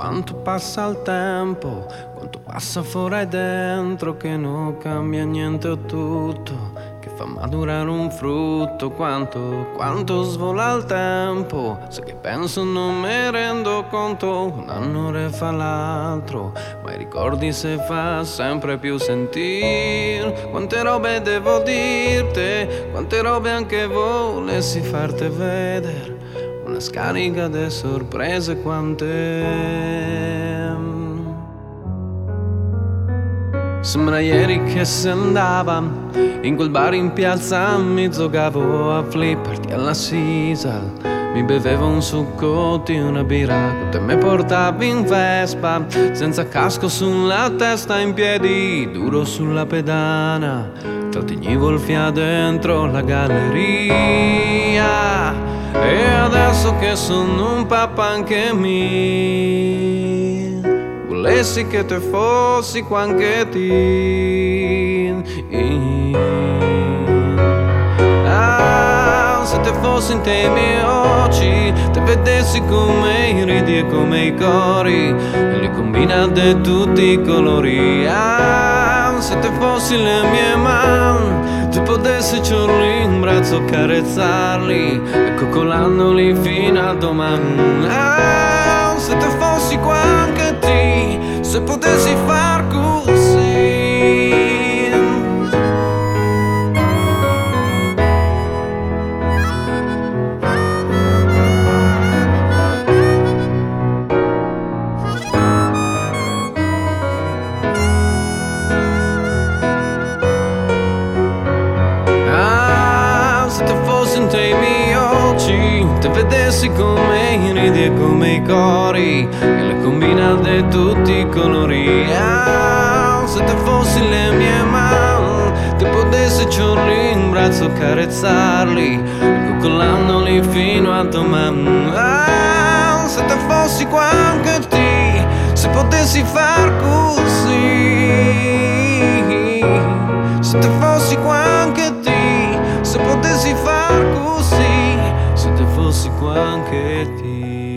Quanto passa il tempo, quanto passa fuori e dentro, che non cambia niente o tutto, che fa maturare un frutto. Quanto svola il tempo, se che penso non mi rendo conto. Un anno fa l'altro, ma i ricordi se fa sempre più sentir. Quante robe devo dirti, quante robe anche volessi farti vedere. Una scarica di sorprese quante. Sembra ieri che se andava in quel bar in piazza, mi giocavo a flipperti alla Sisal. Mi bevevo un succo e una birra, te me portavi in Vespa, senza casco sulla testa, in piedi, duro sulla pedana. Trattegnevo il fiato dentro la galleria. E adesso che sono un papà anche mio, volessi che te fossi qua anche te. Se te fossi in te miei occhi, te vedessi come ridi e come i cori, e li combinate tutti i colori. Se te fossi le mie mani, tu potessi ciurli in braccio, carezzarli e coccolandoli fino a domani. Se te fossi qua anche te, se potessi far così. Te vedessi come ridi e come i cori, e le combinate tutti i colori. Se te fossi le mie mani, te potessi ciurli in braccio, carezzarli e coccolandoli fino a domani. Se te fossi qua anche te, se potessi far così. Se te fossi qua anche te, se potessi far così. Se te fossi qua anche te.